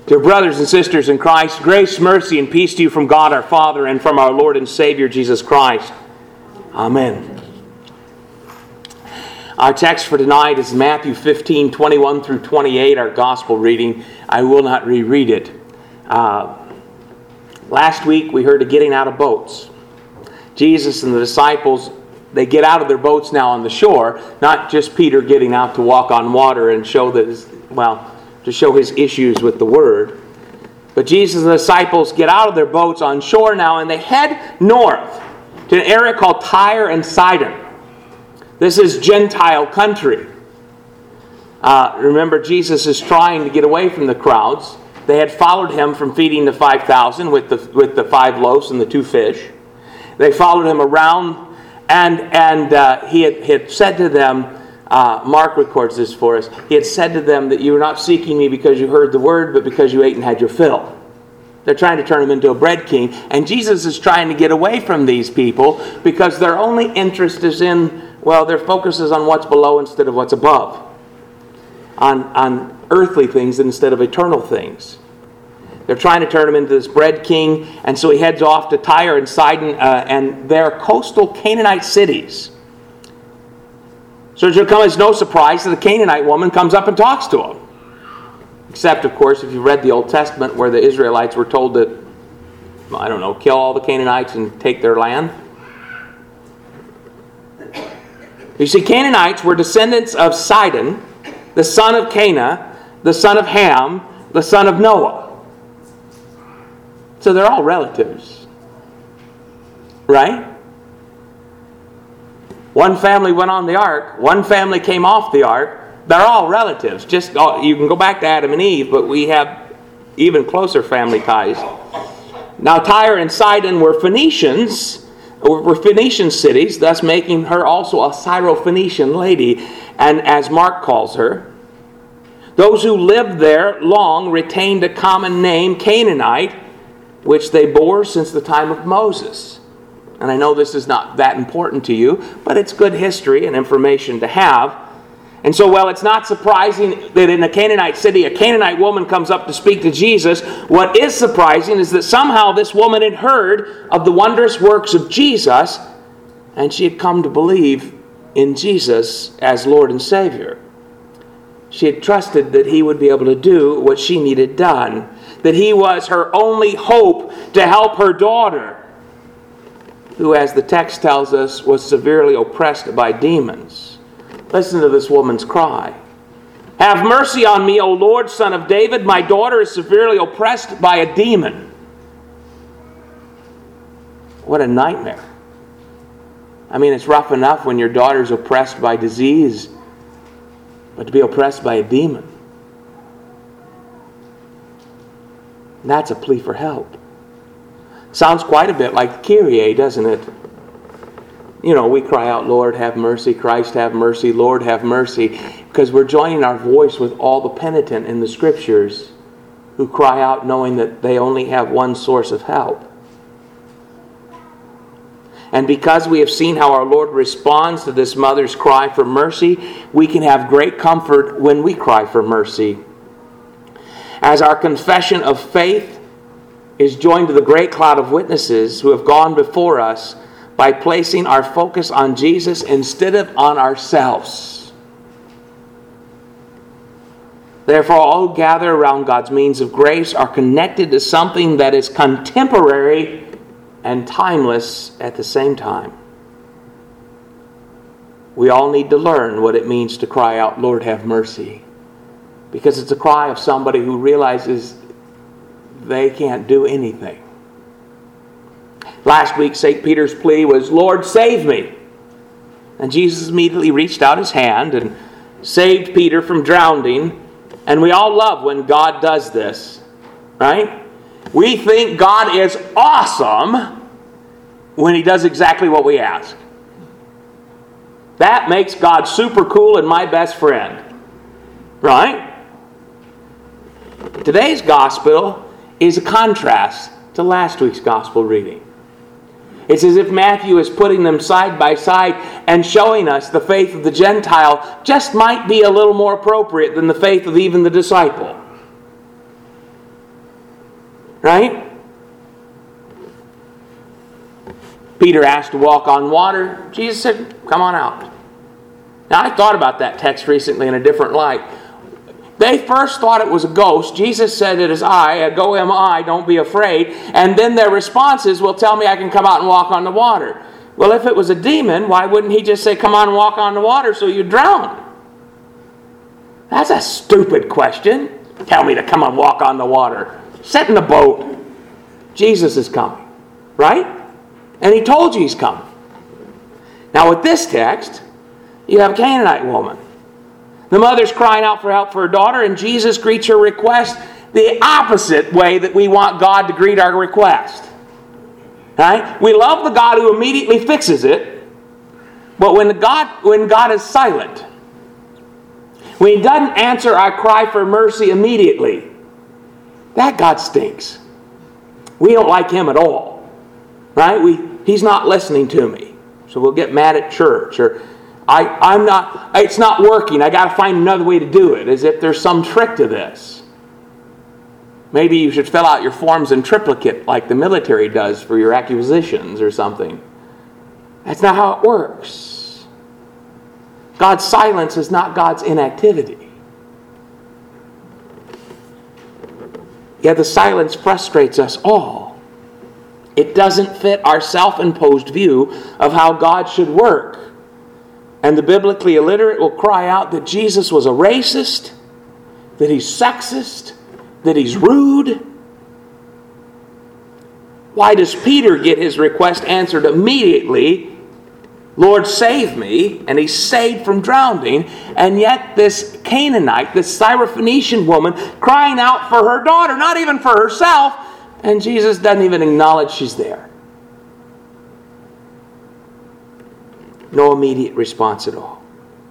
Dear brothers and sisters in Christ, grace, mercy, and peace to you from God our Father and from our Lord and Savior Jesus Christ. Amen. Our text for tonight is Matthew 15, 21 through 28, our gospel reading. I will not reread it. Last week we heard of getting out of boats. Jesus and the disciples, they get out of their boats now on the shore, not just Peter getting out to walk on water and show that, to show his issues with the Word. But Jesus and the disciples get out of their boats on shore now and they head north to an area called Tyre and Sidon. This is Gentile country. Remember, Jesus is trying to get away from the crowds. They had followed him from feeding the 5,000 with the 5 loaves and the 2 fish. They followed him around and he had said to them, Mark records this for us. He had said to them that you were not seeking me because you heard the word, but because you ate and had your fill. They're trying to turn him into a bread king. And Jesus is trying to get away from these people because their only interest is their focus is on what's below instead of what's above. On earthly things instead of eternal things. They're trying to turn him into this bread king. And so he heads off to Tyre and Sidon and their coastal Canaanite cities. So it should come as no surprise that a Canaanite woman comes up and talks to him. Except, of course, if you read the Old Testament where the Israelites were told to, kill all the Canaanites and take their land. You see, Canaanites were descendants of Sidon, the son of Cana, the son of Ham, the son of Noah. So they're all relatives. Right? One family went on the ark. One family came off the ark. They're all relatives. You can go back to Adam and Eve, but we have even closer family ties. Now Tyre and Sidon were Phoenician cities, thus making her also a Syro-Phoenician lady, and as Mark calls her. Those who lived there long retained a common name, Canaanite, which they bore since the time of Moses. And I know this is not that important to you, but it's good history and information to have. And so, it's not surprising that in a Canaanite city, a Canaanite woman comes up to speak to Jesus. What is surprising is that somehow this woman had heard of the wondrous works of Jesus, and she had come to believe in Jesus as Lord and Savior. She had trusted that He would be able to do what she needed done, that He was her only hope to help her daughter, who, as the text tells us, was severely oppressed by demons. Listen to this woman's cry. Have mercy on me, O Lord, Son of David. My daughter is severely oppressed by a demon. What a nightmare. It's rough enough when your daughter's oppressed by disease, but to be oppressed by a demon, that's a plea for help. Sounds quite a bit like Kyrie, doesn't it? We cry out, Lord, have mercy, Christ, have mercy, Lord, have mercy, because we're joining our voice with all the penitent in the Scriptures who cry out knowing that they only have one source of help. And because we have seen how our Lord responds to this mother's cry for mercy, we can have great comfort when we cry for mercy. As our confession of faith is joined to the great cloud of witnesses who have gone before us by placing our focus on Jesus instead of on ourselves. Therefore, all who gather around God's means of grace are connected to something that is contemporary and timeless at the same time. We all need to learn what it means to cry out, Lord, have mercy. Because it's a cry of somebody who realizes they can't do anything. Last week, St. Peter's plea was, Lord, save me. And Jesus immediately reached out His hand and saved Peter from drowning. And we all love when God does this, right? We think God is awesome when He does exactly what we ask. That makes God super cool and my best friend, right? Today's gospel is a contrast to last week's gospel reading. It's as if Matthew is putting them side by side and showing us the faith of the Gentile just might be a little more appropriate than the faith of even the disciple. Right? Peter asked to walk on water. Jesus said, come on out. Now, I thought about that text recently in a different light. They first thought it was a ghost. Jesus said, it is I. Go am I. Don't be afraid. And then their response is, well, tell me I can come out and walk on the water. Well, if it was a demon, why wouldn't he just say, come on and walk on the water so you drown? That's a stupid question. Tell me to come and walk on the water. Sit in the boat. Jesus is coming. Right? And he told you he's coming. Now with this text, you have a Canaanite woman. The mother's crying out for help for her daughter, and Jesus greets her request the opposite way that we want God to greet our request. Right? We love the God who immediately fixes it, but when God is silent, when he doesn't answer our cry for mercy immediately, that God stinks. We don't like him at all. Right? He's not listening to me. So we'll get mad at church, or it's not working. I got to find another way to do it, as if there's some trick to this. Maybe you should fill out your forms in triplicate like the military does for your acquisitions or something. That's not how it works. God's silence is not God's inactivity. Yet the silence frustrates us all. It doesn't fit our self-imposed view of how God should work. And the biblically illiterate will cry out that Jesus was a racist, that he's sexist, that he's rude. Why does Peter get his request answered immediately? Lord, save me. And he's saved from drowning. And yet this Canaanite, this Syrophoenician woman, crying out for her daughter, not even for herself, and Jesus doesn't even acknowledge she's there. No immediate response at all.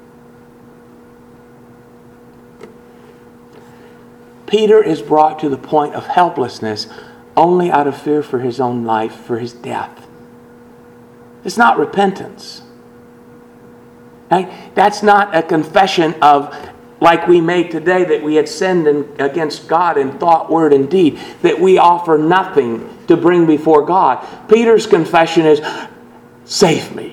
Peter is brought to the point of helplessness only out of fear for his own life, for his death. It's not repentance. Right? That's not a confession of, like we make today, that we had sinned against God in thought, word, and deed, that we offer nothing to bring before God. Peter's confession is, save me.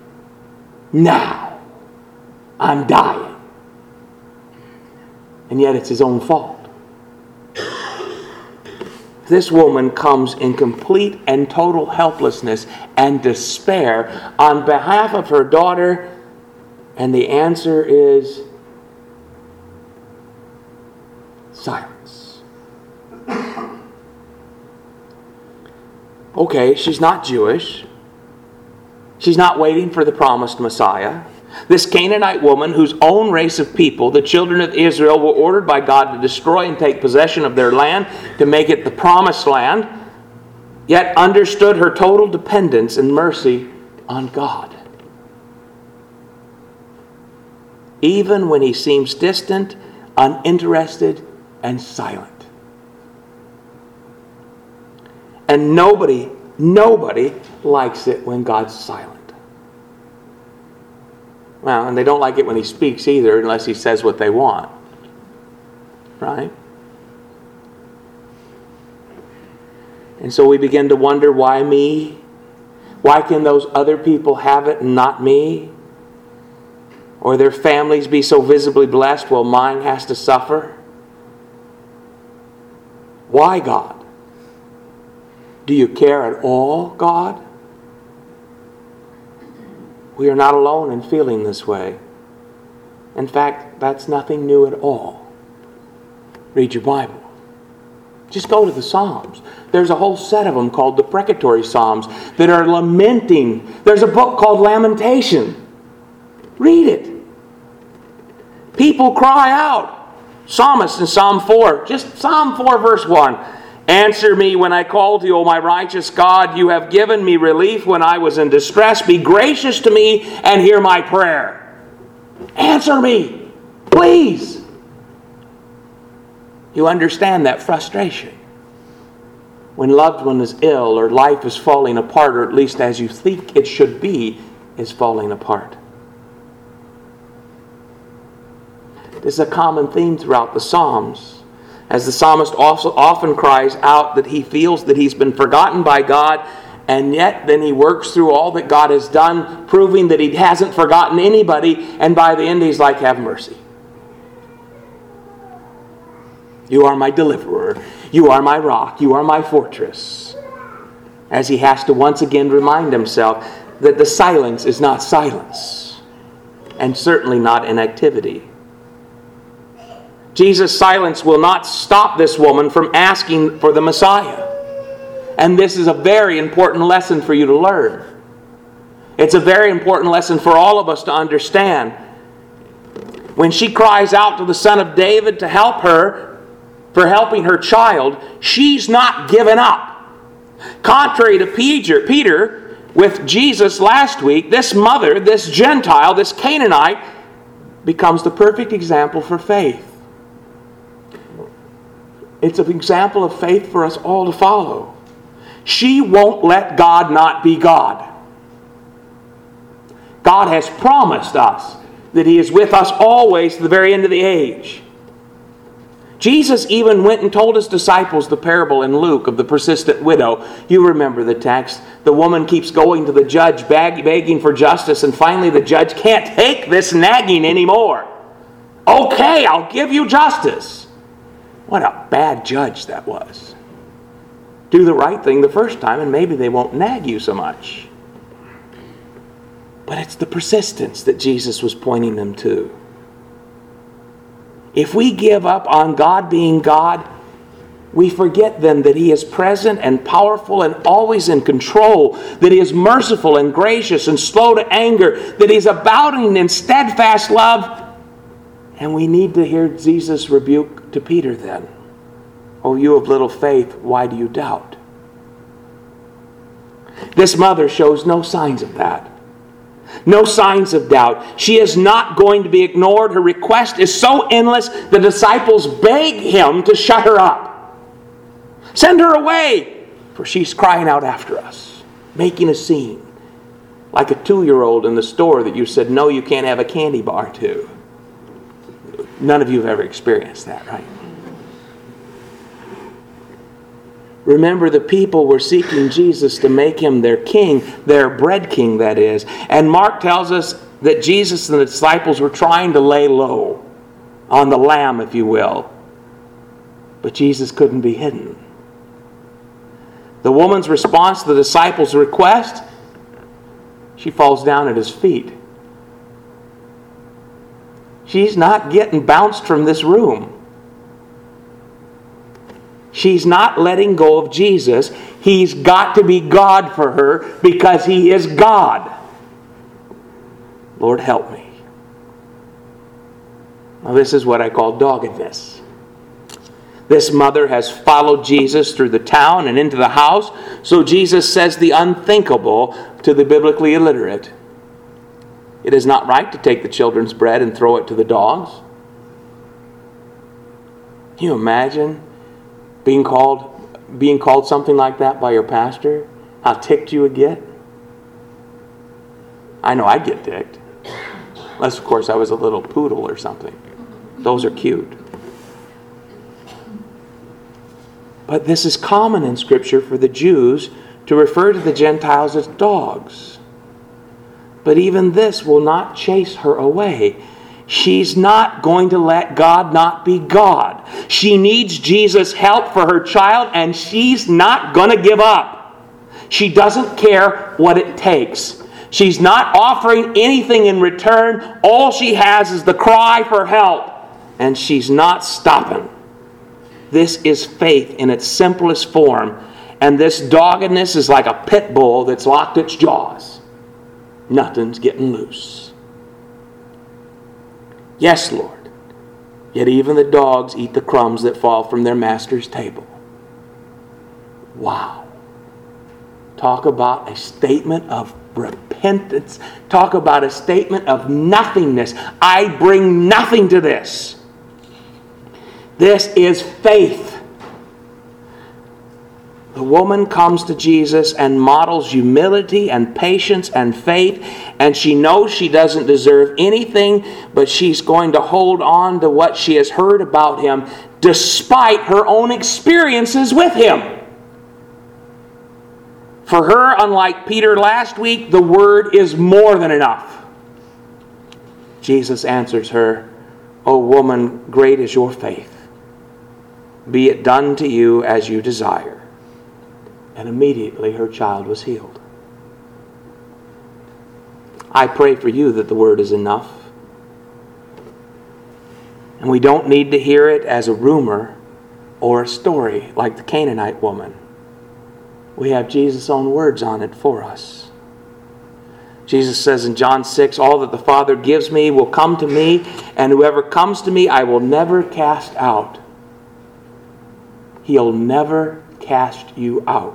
Now. I'm dying. And yet it's his own fault. This woman comes in complete and total helplessness and despair on behalf of her daughter, and the answer is silence. Okay, she's not Jewish. She's not waiting for the promised Messiah. This Canaanite woman, whose own race of people, the children of Israel, were ordered by God to destroy and take possession of their land, to make it the promised land, yet understood her total dependence and mercy on God. Even when he seems distant, uninterested, and silent. And nobody likes it when God's silent. Well, and they don't like it when he speaks either, unless he says what they want. Right? And so we begin to wonder, why me? Why can those other people have it and not me? Or their families be so visibly blessed while mine has to suffer? Why, God? Do you care at all, God? We are not alone in feeling this way. In fact, that's nothing new at all. Read your Bible. Just go to the Psalms. There's a whole set of them called the Precatory Psalms that are lamenting. There's a book called Lamentation. Read it. People cry out. Psalmist in Psalm 4, just Psalm 4 verse 1. Answer me when I call to you, O my righteous God. You have given me relief when I was in distress. Be gracious to me and hear my prayer. Answer me, please. You understand that frustration when loved one is ill, or life is falling apart, or at least as you think it should be, is falling apart. This is a common theme throughout the Psalms. As the psalmist also often cries out that he feels that he's been forgotten by God, and yet then he works through all that God has done, proving that he hasn't forgotten anybody, and by the end he's like, have mercy. You are my deliverer. You are my rock. You are my fortress. As he has to once again remind himself that the silence is not silence, and certainly not inactivity. Jesus' silence will not stop this woman from asking for the Messiah. And this is a very important lesson for you to learn. It's a very important lesson for all of us to understand. When she cries out to the Son of David to help her for helping her child, she's not given up. Contrary to Peter with Jesus last week, this mother, this Gentile, this Canaanite, becomes the perfect example for faith. It's an example of faith for us all to follow. She won't let God not be God. God has promised us that He is with us always to the very end of the age. Jesus even went and told His disciples the parable in Luke of the persistent widow. You remember the text. The woman keeps going to the judge, begging for justice, and finally the judge can't take this nagging anymore. Okay, I'll give you justice. What a bad judge that was. Do the right thing the first time and maybe they won't nag you so much. But it's the persistence that Jesus was pointing them to. If we give up on God being God, we forget then that He is present and powerful and always in control, that He is merciful and gracious and slow to anger, that He is abounding in steadfast love. And we need to hear Jesus' rebuke to Peter then. Oh, you of little faith, why do you doubt? This mother shows no signs of that. No signs of doubt. She is not going to be ignored. Her request is so endless, the disciples beg Him to shut her up. Send her away, for she's crying out after us, making a scene. Like a 2-year-old in the store that you said, no, you can't have a candy bar to. None of you have ever experienced that, right? Remember, the people were seeking Jesus to make Him their king, their bread king, that is. And Mark tells us that Jesus and the disciples were trying to lay low on the lamb, if you will. But Jesus couldn't be hidden. The woman's response to the disciples' request, she falls down at His feet. She's not getting bounced from this room. She's not letting go of Jesus. He's got to be God for her because He is God. Lord, help me. Now, this is what I call doggedness. This mother has followed Jesus through the town and into the house, so Jesus says the unthinkable to the biblically illiterate. It is not right to take the children's bread and throw it to the dogs. Can you imagine being called something like that by your pastor? How ticked you would get? I know I'd get ticked. Unless, of course, I was a little poodle or something. Those are cute. But this is common in Scripture for the Jews to refer to the Gentiles as dogs. But even this will not chase her away. She's not going to let God not be God. She needs Jesus' help for her child, and she's not going to give up. She doesn't care what it takes. She's not offering anything in return. All she has is the cry for help, and she's not stopping. This is faith in its simplest form, and this doggedness is like a pit bull that's locked its jaws. Nothing's getting loose. Yes, Lord. Yet even the dogs eat the crumbs that fall from their master's table. Wow. Talk about a statement of repentance. Talk about a statement of nothingness. I bring nothing to this. This is faith. The woman comes to Jesus and models humility and patience and faith, and she knows she doesn't deserve anything, but she's going to hold on to what she has heard about Him, despite her own experiences with him. For her, unlike Peter last week, the word is more than enough. Jesus answers her, "O woman, great is your faith. Be it done to you as you desire." And immediately her child was healed. I pray for you that the word is enough. And we don't need to hear it as a rumor or a story like the Canaanite woman. We have Jesus' own words on it for us. Jesus says in John 6, "All that the Father gives me will come to me, and whoever comes to me I will never cast out." He'll never cast you out.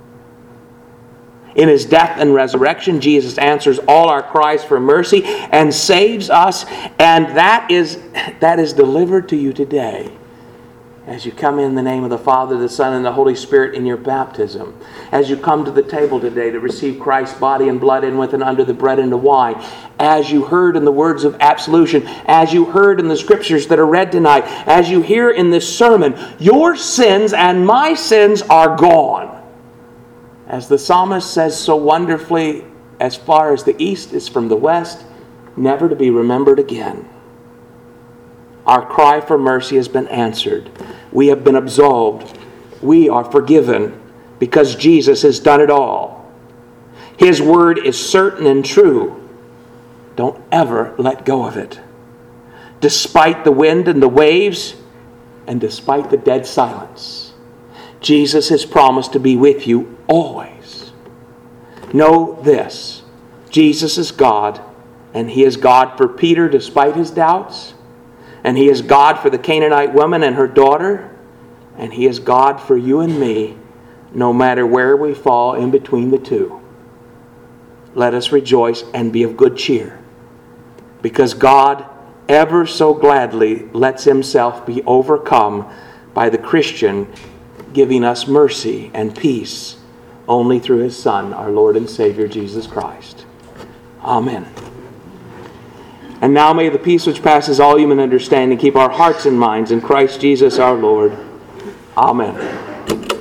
In his death and resurrection, Jesus answers all our cries for mercy and saves us, and that is delivered to you today as you come in the name of the Father, the Son, and the Holy Spirit in your baptism. As you come to the table today to receive Christ's body and blood in with and under the bread and the wine. As you heard in the words of absolution. As you heard in the scriptures that are read tonight. As you hear in this sermon. Your sins and my sins are gone. As the psalmist says so wonderfully, as far as the east is from the west, never to be remembered again. Our cry for mercy has been answered. We have been absolved. We are forgiven because Jesus has done it all. His word is certain and true. Don't ever let go of it. Despite the wind and the waves, and despite the dead silence, Jesus has promised to be with you always. Know this, Jesus is God, and he is God for Peter despite his doubts, and he is God for the Canaanite woman and her daughter, and he is God for you and me, no matter where we fall in between the two. Let us rejoice and be of good cheer, because God ever so gladly lets himself be overcome by the Christian, giving us mercy and peace only through his Son, our Lord and Savior, Jesus Christ. Amen. And now may the peace which passes all human understanding keep our hearts and minds in Christ Jesus our Lord. Amen.